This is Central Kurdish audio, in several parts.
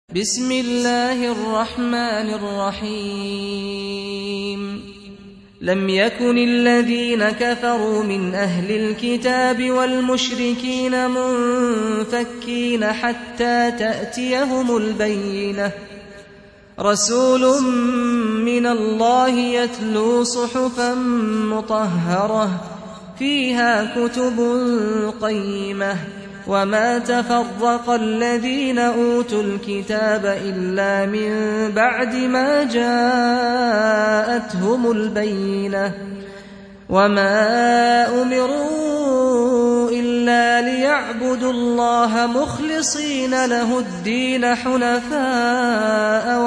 بسم الله الرحمن الرحيم لم يكن الذين كفروا من أهل الكتاب والمشركين منفكين حتى تأتيهم البينة رسول من الله يتلو صحفا مطهرة فيها كتب قيمة وما تفرق الذين أوتوا الكتاب إلا من بعد ما جاءتهم البينة وما أمروا إلا ليعبدوا الله مخلصين له الدين حنفاء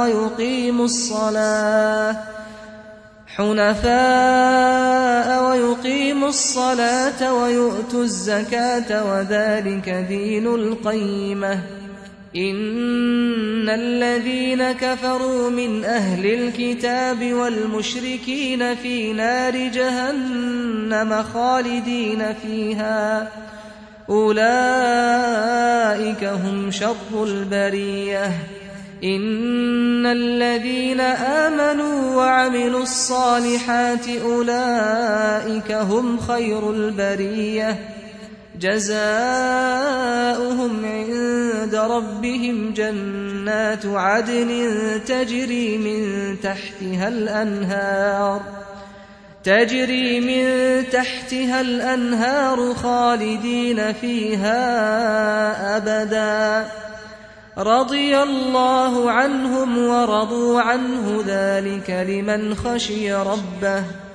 ويقيموا الصلاة ويؤتوا الزكاة وذلك دين القيمة إن الذين كفروا من أهل الكتاب والمشركين في نار جهنم خالدين فيها أولئك هم شر البرية إن الذين آمنوا وعملوا الصالحات أولئك هم خير البرية جزاؤهم عند ربهم جنات عدن تجري من تحتها الأنهار خالدين فيها أبدا رضي الله عنهم ورضوا عنه ذلك لمن خشي ربه